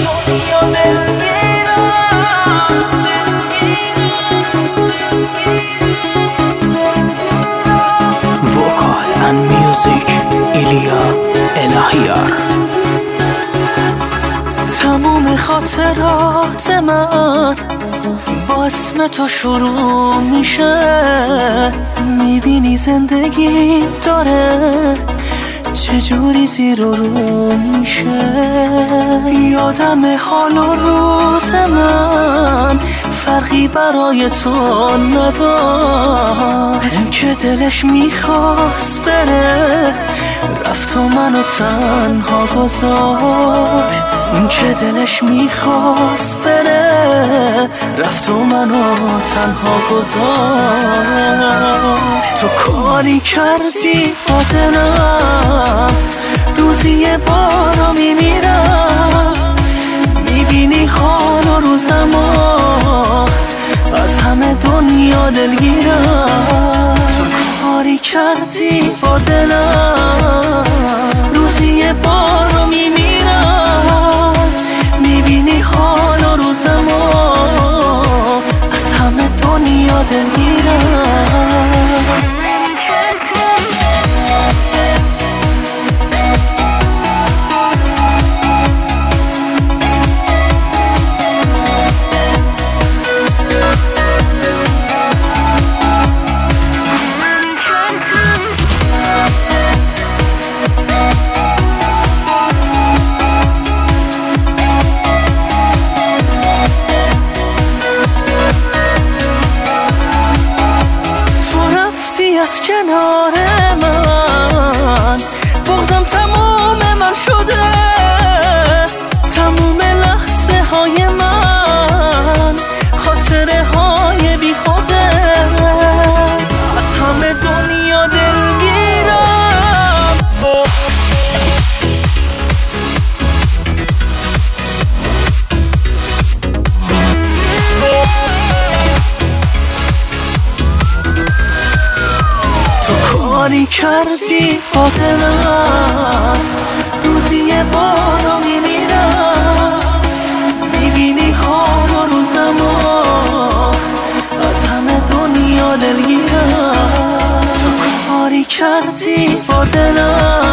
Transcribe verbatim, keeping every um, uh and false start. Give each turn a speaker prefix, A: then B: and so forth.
A: وکال ان میوزیک ایلیا الهیار. تموم خاطرات من با اسم تو شروع میشه. میبینی زندگی داره چجوری زیر و رو میشه. یادم حال و روز من فرقی برای تو نداشت. اون که دلش میخواست بره رفت و منو تنها گذاشت. اون که دلش میخواست بره رفت و منو تنها گذاشت. تو کاری کردی با دلم روزی یه بارا میمیرم. میبینی حال و روزما از همه دنیا دلگیرم. تو کاری کردی با دلم روزی یه بارا میمیرم. میبینی حال و روزما از همه دنیا دلگیرم. از کنار من بغضم تموم من شده. تموم لحظه های من خاطره های بی خوده. از همه دنیا دلگیرم. کاری کردی با دلم روزی یه بارا میمیرم. میبینی حال و روزما از همه دنیا دلگیرم. تو کاری کردی با دلم